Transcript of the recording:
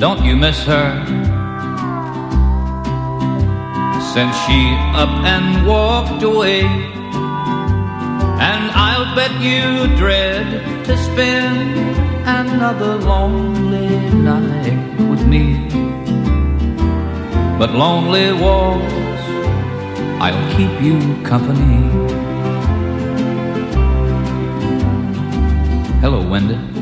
Don't you miss her? Since she up and walked away, and I'll bet you dread to spend another lonely night with me. But lonely walls, I'll keep you company. Hello, Wenda.